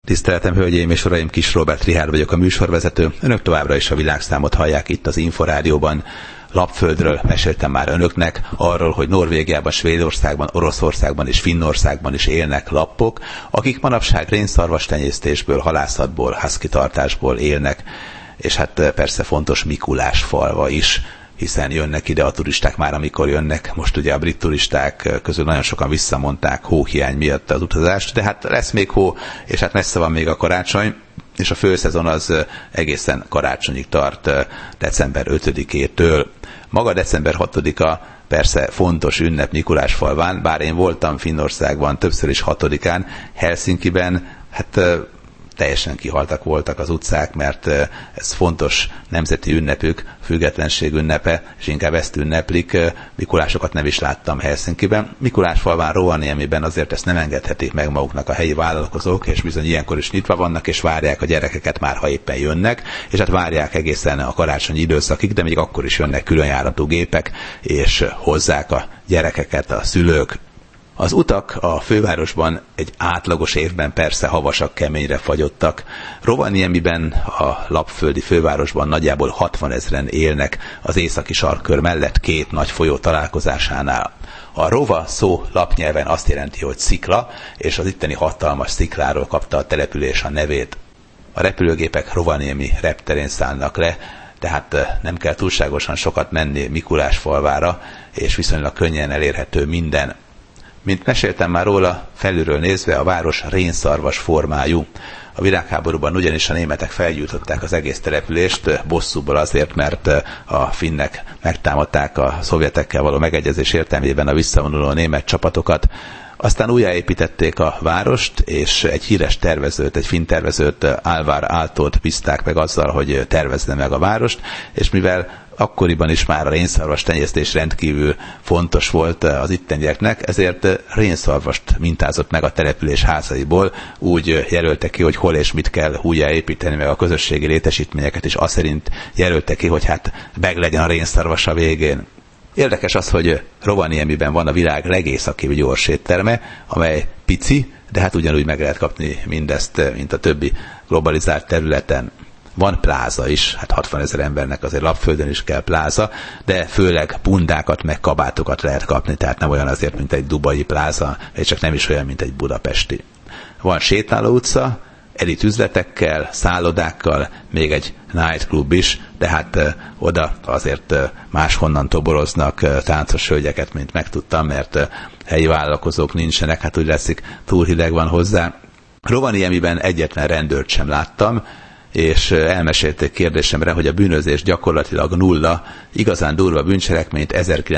Tiszteletem, hölgyeim és uraim, Kis Róbert Richárd vagyok, a műsorvezető. Önök továbbra is a világszámot hallják itt az Inforádióban. Lapföldről meséltem már önöknek, arról, hogy Norvégiában, Svédországban, Oroszországban és Finnországban is élnek lappok, akik manapság rénszarvas tenyésztésből, halászatból, husky tartásból élnek, és hát persze fontos Mikulás falva is, hiszen jönnek ide a turisták már, amikor jönnek. Most ugye a brit turisták közül nagyon sokan visszamondták hóhiány miatt az utazást, de hát lesz még hó, és hát messze van még a karácsony, és a főszezon az egészen karácsonyig tart, december 5-től. Maga december 6-a persze fontos ünnep Mikulásfalván, bár én voltam Finnországban többször is 6-án, Helsinkiben, hát teljesen kihaltak voltak az utcák, mert ez fontos nemzeti ünnepük, függetlenség ünnepe, és inkább ezt ünneplik. Mikulásokat nem is láttam Helsinkiben. Mikulásfalván, Rovaniemiben azért ezt nem engedhetik meg maguknak a helyi vállalkozók, és bizony ilyenkor is nyitva vannak, és várják a gyerekeket már, ha éppen jönnek, és hát várják egészen a karácsonyi időszakig, de még akkor is jönnek különjáratú gépek, és hozzák a gyerekeket a szülők. Az utak a fővárosban egy átlagos évben persze havasak, keményre fagyottak. Rovaniemiben, a lapföldi fővárosban nagyjából 60 000 élnek az északi sarkkör mellett két nagy folyó találkozásánál. A Rova szó lapnyelven azt jelenti, hogy szikla, és az itteni hatalmas szikláról kapta a település a nevét. A repülőgépek Rovaniemi repterén szállnak le, tehát nem kell túlságosan sokat menni Mikulásfalvára, és viszonylag könnyen elérhető minden. Mint meséltem már róla, felülről nézve a város rénszarvas formájú. A világháborúban ugyanis a németek felgyújtották az egész települést, bosszúból azért, mert a finnek megtámadták a szovjetekkel való megegyezés értelmében a visszavonuló német csapatokat. Aztán újjáépítették a várost, és egy híres tervezőt, egy finn tervezőt, Alvar Aaltót bízták meg azzal, hogy tervezze meg a várost, és mivel akkoriban is már a rénszarvas tenyésztés rendkívül fontos volt az ittenieknek, ezért rénszarvast mintázott meg a település házaiból, úgy jelölte ki, hogy hol és mit kell újjáépíteni, meg a közösségi létesítményeket is azt szerint jelölte ki, hogy hát meglegyen a rénszarvas a végén. Érdekes az, hogy Rovaniemiben van a világ legészakibb gyorsétterme, amely pici, de hát ugyanúgy meg lehet kapni mindezt, mint a többi globalizált területen. Van pláza is, hát 60 000 embernek azért lapföldön is kell pláza, de főleg bundákat meg kabátokat lehet kapni, tehát nem olyan azért, mint egy dubai pláza, és csak nem is olyan, mint egy budapesti. Van sétáló utca, elit üzletekkel, szállodákkal, még egy nightclub is, de hát oda azért máshonnan toboroznak táncos hölgyeket, mint megtudtam, mert helyi vállalkozók nincsenek, hát úgy leszik, túl hideg van hozzá. Rovaniemiben egyetlen rendőrt sem láttam, és elmesélték kérdésemre, hogy a bűnözés gyakorlatilag nulla, igazán durva bűncselekményt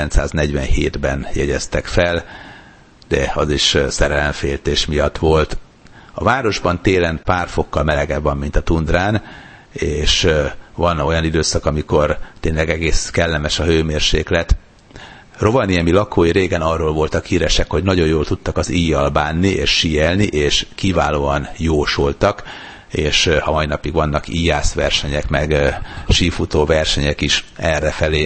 1947-ben jegyeztek fel, de az is szerelemféltés miatt volt. A városban télen pár fokkal melegebb van, mint a tundrán, és van olyan időszak, amikor tényleg egész kellemes a hőmérséklet. Rovaniemi lakói régen arról voltak híresek, hogy nagyon jól tudtak az íjjal bánni és síelni, és kiválóan jósoltak, és a mai napig vannak íjászversenyek, meg sífutó versenyek is errefelé.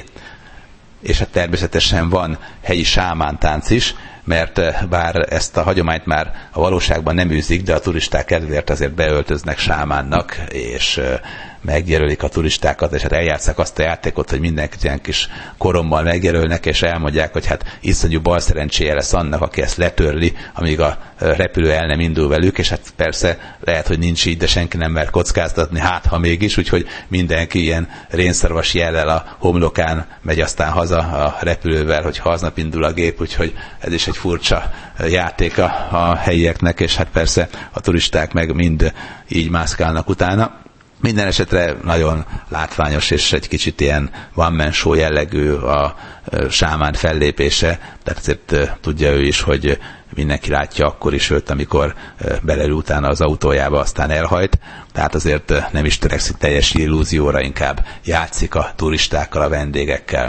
És hát természetesen van helyi sámántánc is, mert bár ezt a hagyományt már a valóságban nem űzik, de a turisták kedvéért azért beöltöznek sámánnak, és megjelölik a turistákat, és hát eljátszák azt a játékot, hogy mindenkit ilyen kis korommal megjelölnek, és elmondják, hogy hát iszonyú balszerencséje lesz annak, aki ezt letörli, amíg a repülő el nem indul velük, és hát persze lehet, hogy nincs így, de senki nem mer kockáztatni, hát ha mégis, úgyhogy mindenki ilyen rénszarvas jellel a homlokán megy aztán haza a repülővel, hogy aznap indul a gép, úgyhogy ez is egy furcsa játék a helyieknek, és hát persze a turisták meg mind így mászkálnak utána. Minden esetre nagyon látványos és egy kicsit ilyen one-man show jellegű a sámán fellépése, tehát azért tudja ő is, hogy mindenki látja akkor is őt, amikor belelül utána az autójába, aztán elhajt, tehát azért nem is törekszik teljes illúzióra, inkább játszik a turistákkal, a vendégekkel.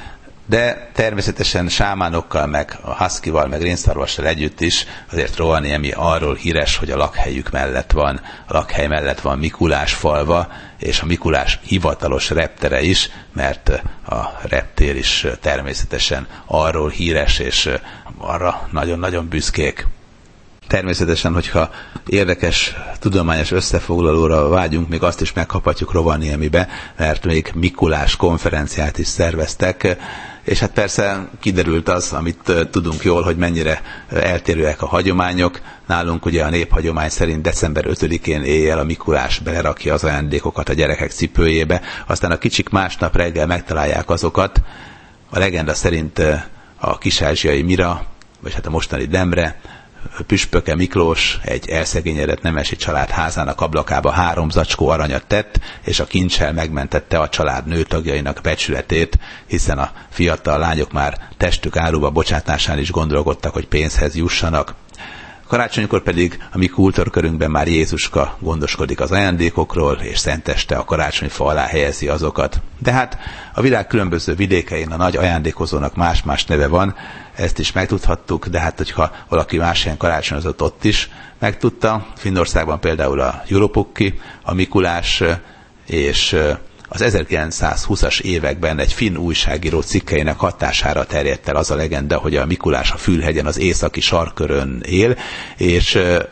De természetesen sámánokkal, meg a huskyval, meg rénszarvassal együtt is azért Rovaniemi arról híres, hogy a lakhelyük mellett van, a lakhely mellett van Mikulásfalva, és a Mikulás hivatalos reptere is, mert a reptér is természetesen arról híres, és arra nagyon-nagyon büszkék. Természetesen, hogyha érdekes tudományos összefoglalóra vágyunk, még azt is megkaphatjuk Rovaniemibe, mert még Mikulás konferenciát is szerveztek, és hát persze kiderült az, amit tudunk jól, hogy mennyire eltérőek a hagyományok. Nálunk ugye a néphagyomány szerint december 5-én éjjel a Mikulás belerakja az ajándékokat a gyerekek cipőjébe, aztán a kicsik másnap reggel megtalálják azokat. A legenda szerint a kis-ázsiai Mira, vagy hát a mostani Demre, püspöke Miklós egy elszegényedett nemesi család házának ablakába 3 zacskó aranyat tett, és a kincsel megmentette a család nőtagjainak becsületét, hiszen a fiatal lányok már testük áruba bocsátásán is gondolkodtak, hogy pénzhez jussanak. Karácsonykor pedig a mi kultúrkörünkben már Jézuska gondoskodik az ajándékokról, és szenteste a karácsonyfa alá helyezi azokat. De hát a világ különböző vidékein a nagy ajándékozónak más-más neve van, ezt is megtudhattuk, de hát hogyha valaki más ilyen karácsonyozott ott is megtudta, Finnországban például a Juropukki, a Mikulás, és az 1920-as években egy finn újságíró cikkeinek hatására terjedt el az a legenda, hogy a Mikulás a Fülhegyen az északi sarkkörön él, és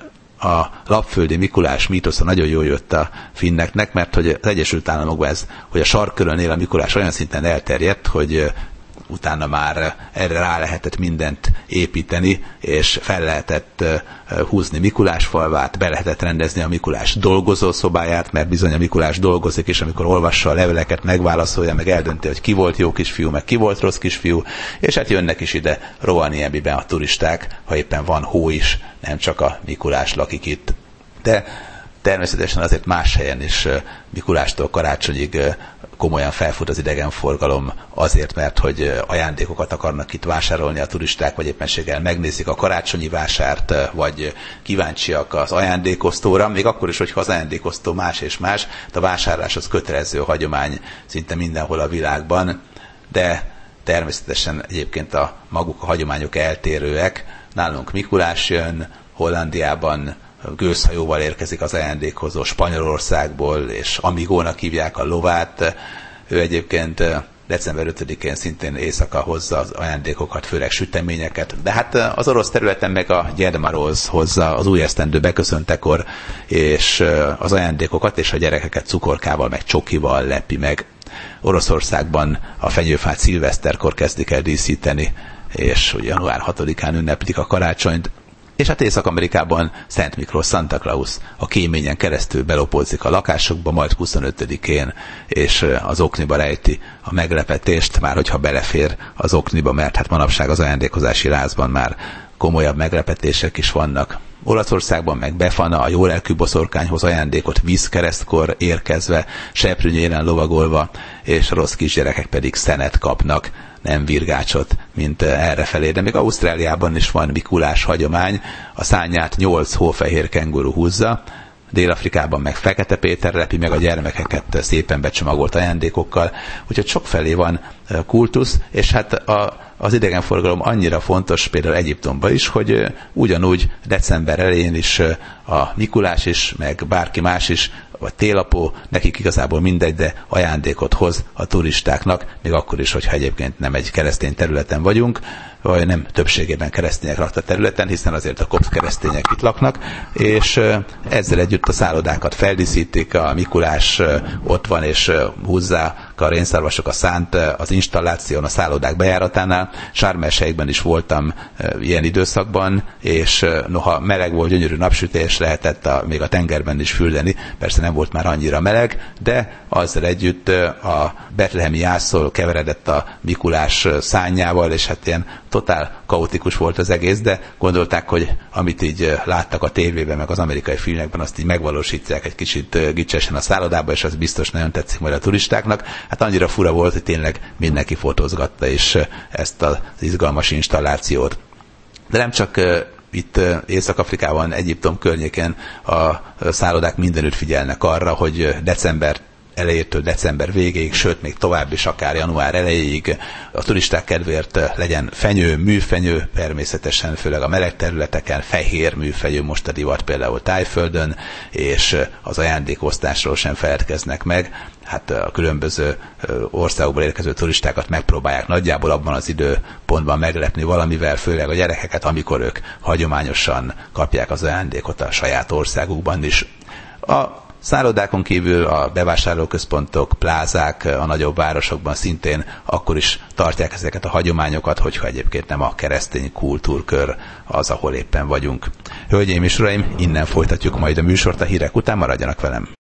a lapföldi Mikulás mítosza nagyon jól jött a finneknek, mert hogy az Egyesült Államokban ez, hogy a sarkkörön él a Mikulás olyan szinten elterjedt, hogy utána már erre rá lehetett mindent építeni, és fel lehetett húzni Mikulás falvát, be lehetett rendezni a Mikulás dolgozó szobáját, mert bizony a Mikulás dolgozik, és amikor olvassa a leveleket, megválaszolja, meg eldönti, hogy ki volt jó kisfiú, meg ki volt rossz kisfiú, és hát jönnek is ide Rovaniemiben a turisták, ha éppen van hó is, nem csak a Mikulás lakik itt. De természetesen azért más helyen is Mikulástól karácsonyig komolyan felfut az idegenforgalom azért, mert hogy ajándékokat akarnak itt vásárolni a turisták, vagy éppenséggel megnézik a karácsonyi vásárt, vagy kíváncsiak az ajándékoztóra, még akkor is, hogyha az ajándékoztó más és más, de a vásárlás az kötelező hagyomány szinte mindenhol a világban, de természetesen egyébként a maguk a hagyományok eltérőek. Nálunk Mikulás jön, Hollandiában gőzhajóval érkezik az ajándékozó Spanyolországból, és Amigónak hívják a lovát. Ő egyébként december 5-én szintén éjszaka hozza az ajándékokat, főleg süteményeket. De hát az orosz területen meg a Ded Moroz hozza az új esztendő beköszöntekor, és az ajándékokat és a gyerekeket cukorkával, meg csokival lepi meg. Oroszországban a fenyőfát szilveszterkor kezdik el díszíteni, és január 6-án ünneplik a karácsonyt. És hát Észak-Amerikában Szent Miklós, Santa Claus a kéményen keresztül belopózik a lakásokba, majd 25-én, és az okniba rejti a meglepetést, már hogyha belefér az okniba, mert hát manapság az ajándékozási lázban már komolyabb meglepetések is vannak. Olaszországban meg Befana a jólelkű boszorkányhoz ajándékot vízkeresztkor érkezve, seprűnyélen lovagolva, és a rossz kisgyerekek pedig szenet kapnak, nem virgácsot, mint errefelé. De még Ausztráliában is van Mikulás hagyomány, a szárnyát 8 hófehér kenguru húzza, Dél-Afrikában meg Fekete Péter lepi meg a gyermekeket szépen becsomagolt ajándékokkal, úgyhogy sokfelé van kultusz, és hát az idegenforgalom annyira fontos például Egyiptomban is, hogy ugyanúgy december elején is a Mikulás is, meg bárki más is, vagy télapó, nekik igazából mindegy, de ajándékot hoz a turistáknak, még akkor is, hogyha egyébként nem egy keresztény területen vagyunk, vagy nem többségében keresztények lakta területen, hiszen azért a kopsz keresztények itt laknak, és ezzel együtt a szállodákat feldíszítik, a Mikulás ott van, és húzzák a rénszarvasok a szánt az installáción a szállodák bejáratánál. Sharm el-Sheikben is voltam ilyen időszakban, és noha meleg volt, gyönyörű napsütés, lehetett még a tengerben is fürdeni, persze nem volt már annyira meleg, de azzal együtt a betlehemi jászol keveredett a Mikulás szárnyával, és hát ilyen totál kaotikus volt az egész, de gondolták, hogy amit így láttak a tévében, meg az amerikai filmekben, azt így megvalósítják egy kicsit gicsesen a szállodába, és az biztos nagyon tetszik majd a turistáknak. Hát annyira fura volt, hogy tényleg mindenki fotózgatta is ezt az izgalmas installációt. De nem csak itt Észak-Afrikában, Egyiptom környéken a szállodák mindenütt figyelnek arra, hogy december elejétől december végéig, sőt még tovább is, akár január elejéig a turisták kedvéért legyen fenyő, műfenyő, természetesen főleg a meleg területeken, fehér műfenyő most a divat például Tájföldön, és az ajándékosztásról sem feledkeznek meg. Hát a különböző országokból érkező turistákat megpróbálják nagyjából abban az időpontban meglepni valamivel, főleg a gyerekeket, amikor ők hagyományosan kapják az ajándékot a saját országukban is. A szállodákon kívül a bevásárlóközpontok, plázák a nagyobb városokban szintén akkor is tartják ezeket a hagyományokat, hogyha egyébként nem a keresztény kultúrkör az, ahol éppen vagyunk. Hölgyeim és uraim, innen folytatjuk majd a műsort a hírek után, maradjanak velem!